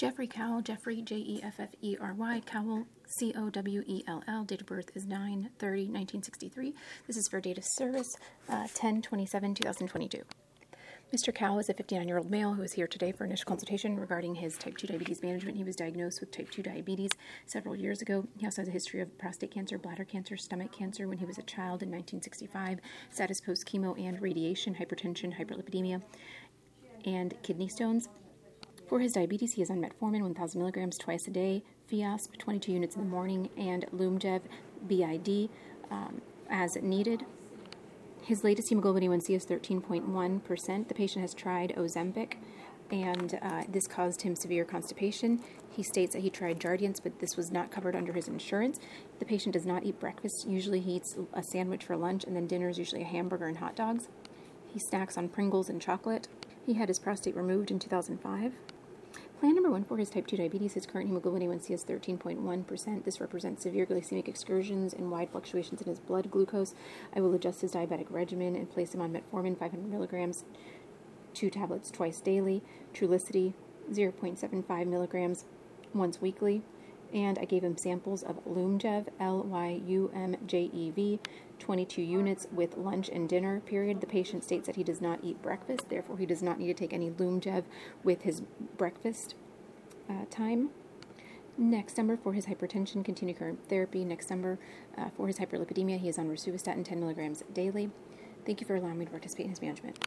Jeffrey Cowell, Jeffrey, Jeffery, Cowell, Cowell, date of birth is 9/30/1963. This is for date of service, 10/27/2022. Mr. Cowell is a 59-year-old male who is here today for initial consultation regarding his type 2 diabetes management. He was diagnosed with type 2 diabetes several years ago. He also has a history of prostate cancer, bladder cancer, stomach cancer when he was a child in 1965, status post-chemo and radiation, hypertension, hyperlipidemia, and kidney stones. For his diabetes, he is on metformin, 1,000 milligrams twice a day, Fiasp, 22 units in the morning, and Lumjev BID as needed. His latest hemoglobin A1C is 13.1%. The patient has tried Ozempic, and this caused him severe constipation. He states that he tried Jardiance, but this was not covered under his insurance. The patient does not eat breakfast. Usually he eats a sandwich for lunch, and then dinner is usually a hamburger and hot dogs. He snacks on Pringles and chocolate. He had his prostate removed in 2005. Plan number 1 for his type 2 diabetes, his current hemoglobin A1C is 13.1%. This represents severe glycemic excursions and wide fluctuations in his blood glucose. I will adjust his diabetic regimen and place him on metformin, 500 milligrams, 2 tablets twice daily, Trulicity, 0.75 milligrams once weekly, and I gave him samples of Lumjev, Lyumjev, 22 units with lunch and dinner period. The patient states that he does not eat breakfast, therefore he does not need to take any Lumjev with his breakfast time. Next number for his hypertension, continue current therapy. Next number for his hyperlipidemia, he is on rosuvastatin, 10 milligrams daily. Thank you for allowing me to participate in his management.